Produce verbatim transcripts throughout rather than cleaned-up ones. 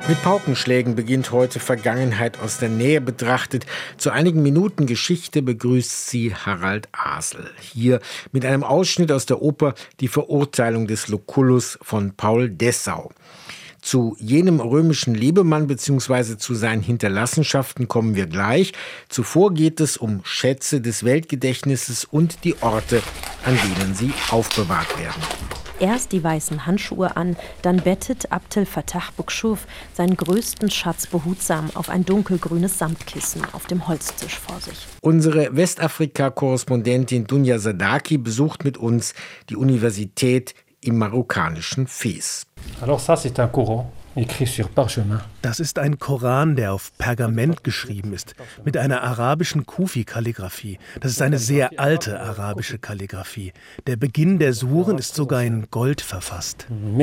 Mit Paukenschlägen beginnt heute Vergangenheit aus der Nähe betrachtet. Zu einigen Minuten Geschichte begrüßt sie Harald Asel. Hier mit einem Ausschnitt aus der Oper Die Verurteilung des Lucullus von Paul Dessau. Zu jenem römischen Lebemann bzw. zu seinen Hinterlassenschaften kommen wir gleich. Zuvor geht es um Schätze des Weltgedächtnisses und die Orte, an denen sie aufbewahrt werden. Erst die weißen Handschuhe an, dann bettet Abdel Fattah Boukchouf seinen größten Schatz behutsam auf ein dunkelgrünes Samtkissen auf dem Holztisch vor sich. Unsere Westafrika-Korrespondentin Dunya Sadaki besucht mit uns die Universität im marokkanischen Fes. Alors ça, c'est un Coran. Das ist ein Koran, der auf Pergament geschrieben ist, mit einer arabischen Kufi-Kalligraphie. Das ist eine sehr alte arabische Kalligraphie. Der Beginn der Suren ist sogar in Gold verfasst.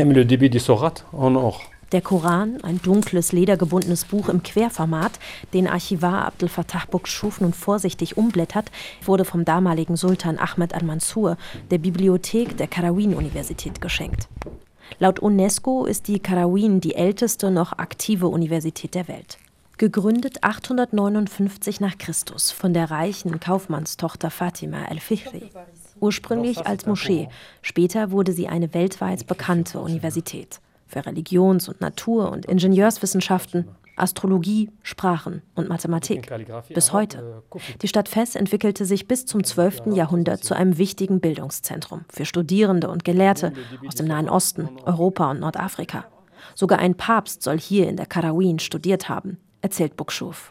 Der Koran, ein dunkles, ledergebundenes Buch im Querformat, den Archivar Abdel Fattah Boukchouf nun vorsichtig umblättert, wurde vom damaligen Sultan Ahmed al-Mansur der Bibliothek der Qarawin-Universität geschenkt. Laut UNESCO ist die Qarawin die älteste noch aktive Universität der Welt. Gegründet achthundertneunundfünfzig nach Christus von der reichen Kaufmannstochter Fatima el-Fihri. Ursprünglich als Moschee, später wurde sie eine weltweit bekannte Universität. Für Religions- und Natur- und Ingenieurswissenschaften, Astrologie, Sprachen und Mathematik. Bis heute. Die Stadt Fes entwickelte sich bis zum zwölften Jahrhundert zu einem wichtigen Bildungszentrum für Studierende und Gelehrte aus dem Nahen Osten, Europa und Nordafrika. Sogar ein Papst soll hier in der Qarawin studiert haben, erzählt Boukchouf.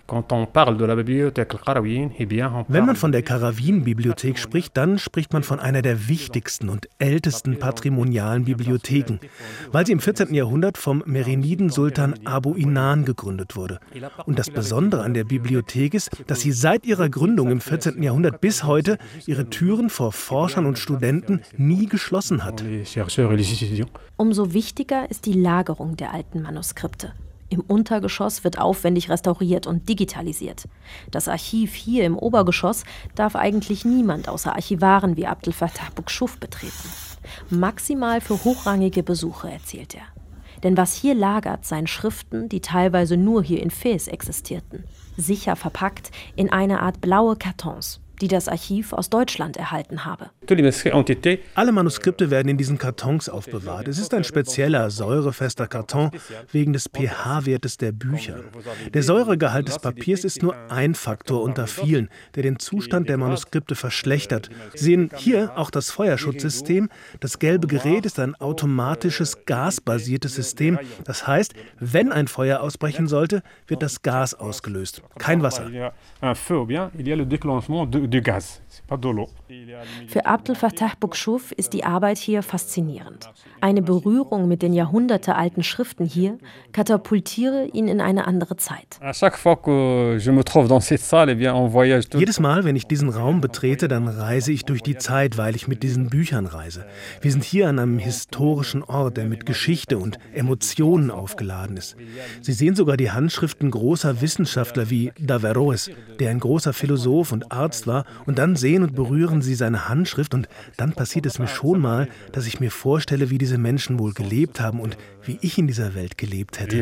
Wenn man von der Qarawin-Bibliothek spricht, dann spricht man von einer der wichtigsten und ältesten patrimonialen Bibliotheken, weil sie im vierzehnten Jahrhundert vom Meriniden-Sultan Abu Inan gegründet wurde. Und das Besondere an der Bibliothek ist, dass sie seit ihrer Gründung im vierzehnten Jahrhundert bis heute ihre Türen vor Forschern und Studenten nie geschlossen hat. Umso wichtiger ist die Lagerung der alten Manuskripte. Im Untergeschoss wird aufwendig restauriert und digitalisiert. Das Archiv hier im Obergeschoss darf eigentlich niemand außer Archivaren wie Abdel Fattah Boukchouf betreten. Maximal für hochrangige Besucher, erzählt er. Denn was hier lagert, seien Schriften, die teilweise nur hier in Fes existierten. Sicher verpackt in eine Art blaue Kartons, die das Archiv aus Deutschland erhalten habe. Alle Manuskripte werden in diesen Kartons aufbewahrt. Es ist ein spezieller, säurefester Karton wegen des pH-Wertes der Bücher. Der Säuregehalt des Papiers ist nur ein Faktor unter vielen, der den Zustand der Manuskripte verschlechtert. Sie sehen hier auch das Feuerschutzsystem. Das gelbe Gerät ist ein automatisches, gasbasiertes System. Das heißt, wenn ein Feuer ausbrechen sollte, wird das Gas ausgelöst, kein Wasser. Für Abdel Fattah Boukchouf ist die Arbeit hier faszinierend. Eine Berührung mit den jahrhundertealten Schriften hier katapultiere ihn in eine andere Zeit. Jedes Mal, wenn ich diesen Raum betrete, dann reise ich durch die Zeit, weil ich mit diesen Büchern reise. Wir sind hier an einem historischen Ort, der mit Geschichte und Emotionen aufgeladen ist. Sie sehen sogar die Handschriften großer Wissenschaftler wie Daverroes, der ein großer Philosoph und Arzt war, und dann sehen und berühren Sie seine Handschrift und dann passiert es mir schon mal, dass ich mir vorstelle, wie diese Menschen wohl gelebt haben und wie ich in dieser Welt gelebt hätte.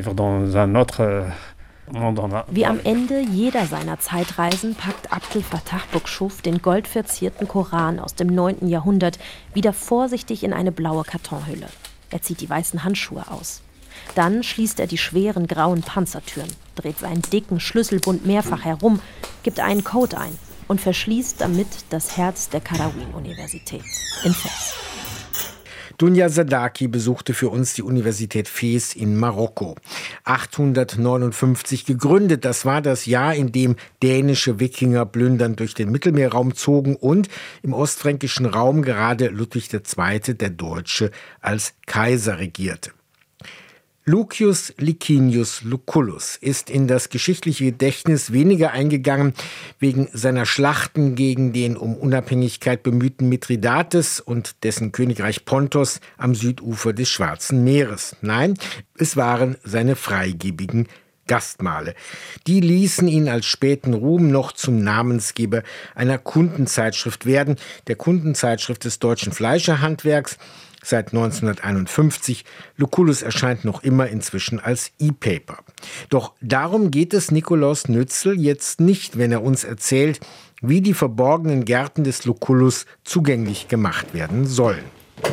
Wie am Ende jeder seiner Zeitreisen packt Abdel Fattah Boukchouf den goldverzierten Koran aus dem neunten Jahrhundert wieder vorsichtig in eine blaue Kartonhülle. Er zieht die weißen Handschuhe aus. Dann schließt er die schweren grauen Panzertüren, dreht seinen dicken Schlüsselbund mehrfach herum, gibt einen Code ein und verschließt damit das Herz der Qarawin-Universität in Fes. Dunya Sadaki besuchte für uns die Universität Fes in Marokko. achthundertneunundfünfzig gegründet, das war das Jahr, in dem dänische Wikinger plündernd durch den Mittelmeerraum zogen und im ostfränkischen Raum gerade Ludwig der Zweite, der Deutsche, als Kaiser regierte. Lucius Licinius Lucullus ist in das geschichtliche Gedächtnis weniger eingegangen wegen seiner Schlachten gegen den um Unabhängigkeit bemühten Mithridates und dessen Königreich Pontos am Südufer des Schwarzen Meeres. Nein, es waren seine freigebigen Gastmahle. Die ließen ihn als späten Ruhm noch zum Namensgeber einer Kundenzeitschrift werden, der Kundenzeitschrift des deutschen Fleischerhandwerks. seit neunzehnhunderteinundfünfzig. Lucullus erscheint noch immer inzwischen als E-Paper. Doch darum geht es Nikolaus Nützel jetzt nicht, wenn er uns erzählt, wie die verborgenen Gärten des Lucullus zugänglich gemacht werden sollen.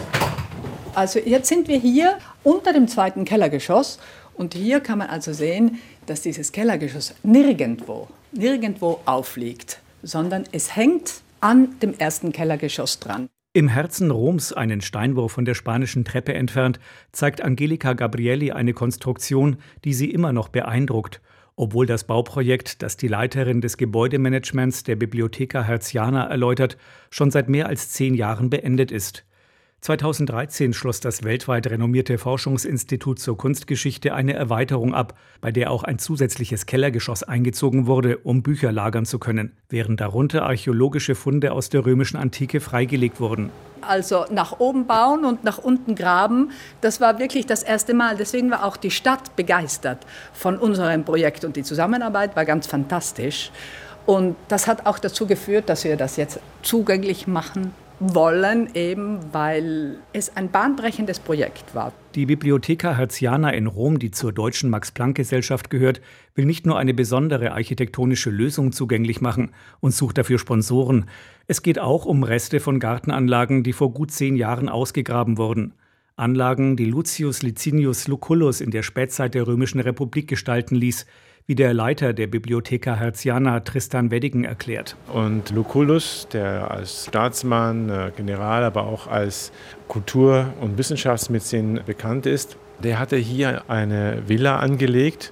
Also jetzt sind wir hier unter dem zweiten Kellergeschoss und hier kann man also sehen, dass dieses Kellergeschoss nirgendwo, nirgendwo aufliegt, sondern es hängt an dem ersten Kellergeschoss dran. Im Herzen Roms, einen Steinwurf von der Spanischen Treppe entfernt, zeigt Angelica Gabrielli eine Konstruktion, die sie immer noch beeindruckt, obwohl das Bauprojekt, das die Leiterin des Gebäudemanagements der Bibliotheca Hertziana erläutert, schon seit mehr als zehn Jahren beendet ist. zweitausenddreizehn schloss das weltweit renommierte Forschungsinstitut zur Kunstgeschichte eine Erweiterung ab, bei der auch ein zusätzliches Kellergeschoss eingezogen wurde, um Bücher lagern zu können, während darunter archäologische Funde aus der römischen Antike freigelegt wurden. Also nach oben bauen und nach unten graben, das war wirklich das erste Mal. Deswegen war auch die Stadt begeistert von unserem Projekt und die Zusammenarbeit war ganz fantastisch. Und das hat auch dazu geführt, dass wir das jetzt zugänglich machen wollen, eben weil es ein bahnbrechendes Projekt war. Die Bibliotheca Hertziana in Rom, die zur Deutschen Max-Planck-Gesellschaft gehört, will nicht nur eine besondere architektonische Lösung zugänglich machen und sucht dafür Sponsoren. Es geht auch um Reste von Gartenanlagen, die vor gut zehn Jahren ausgegraben wurden. Anlagen, die Lucius Licinius Lucullus in der Spätzeit der Römischen Republik gestalten ließ, wie der Leiter der Bibliotheca Hertziana Tristan Weddigen erklärt. Und Lucullus, der als Staatsmann, General, aber auch als Kultur- und Wissenschaftsmäzen bekannt ist, der hatte hier eine Villa angelegt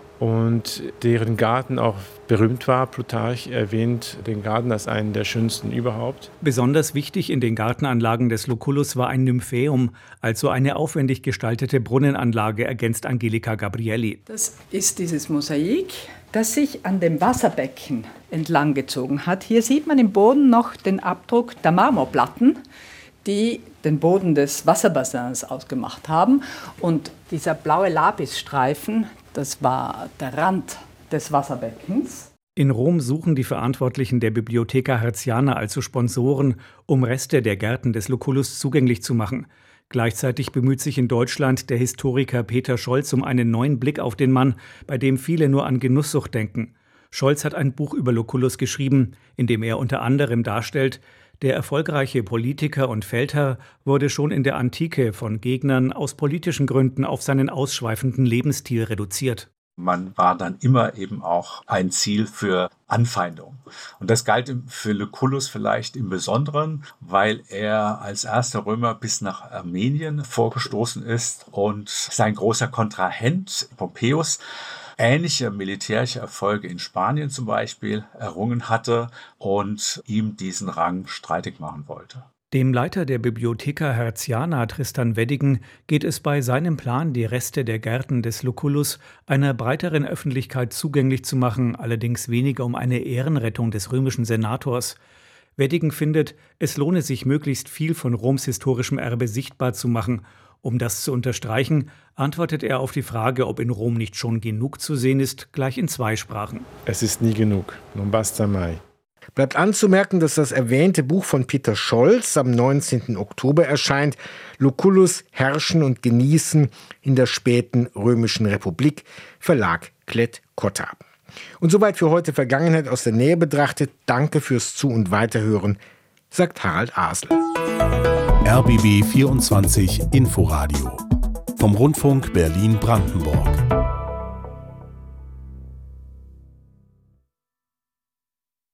und deren Garten auch berühmt war. Plutarch erwähnt den Garten als einen der schönsten überhaupt. Besonders wichtig in den Gartenanlagen des Lucullus war ein Nymphaeum, also eine aufwendig gestaltete Brunnenanlage, ergänzt Angelica Gabrielli. Das ist dieses Mosaik, das sich an dem Wasserbecken entlang gezogen hat. Hier sieht man im Boden noch den Abdruck der Marmorplatten, die den Boden des Wasserbassins ausgemacht haben. Und dieser blaue Lapisstreifen, das war der Rand des Wasserbeckens. In Rom suchen die Verantwortlichen der Bibliotheca Hertziana also Sponsoren, um Reste der Gärten des Lucullus zugänglich zu machen. Gleichzeitig bemüht sich in Deutschland der Historiker Peter Scholz um einen neuen Blick auf den Mann, bei dem viele nur an Genusssucht denken. Scholz hat ein Buch über Lucullus geschrieben, in dem er unter anderem darstellt, der erfolgreiche Politiker und Feldherr wurde schon in der Antike von Gegnern aus politischen Gründen auf seinen ausschweifenden Lebensstil reduziert. Man war dann immer eben auch ein Ziel für Anfeindung. Und das galt für Lucullus vielleicht im Besonderen, weil er als erster Römer bis nach Armenien vorgestoßen ist und sein großer Kontrahent Pompeius ähnliche militärische Erfolge in Spanien zum Beispiel errungen hatte und ihm diesen Rang streitig machen wollte. Dem Leiter der Bibliotheca Hertziana Tristan Weddigen geht es bei seinem Plan, die Reste der Gärten des Lucullus einer breiteren Öffentlichkeit zugänglich zu machen, allerdings weniger um eine Ehrenrettung des römischen Senators. Weddigen findet, es lohne sich, möglichst viel von Roms historischem Erbe sichtbar zu machen. Um das zu unterstreichen, antwortet er auf die Frage, ob in Rom nicht schon genug zu sehen ist, gleich in zwei Sprachen. Es ist nie genug. Non basta mai. Bleibt anzumerken, dass das erwähnte Buch von Peter Scholz am neunzehnten Oktober erscheint, Lucullus Herrschen und Genießen in der späten Römischen Republik, Verlag Klett-Cotta. Und soweit für heute Vergangenheit aus der Nähe betrachtet. Danke fürs Zu- und Weiterhören, sagt Harald Asel. R B B vierundzwanzig Inforadio vom Rundfunk Berlin-Brandenburg.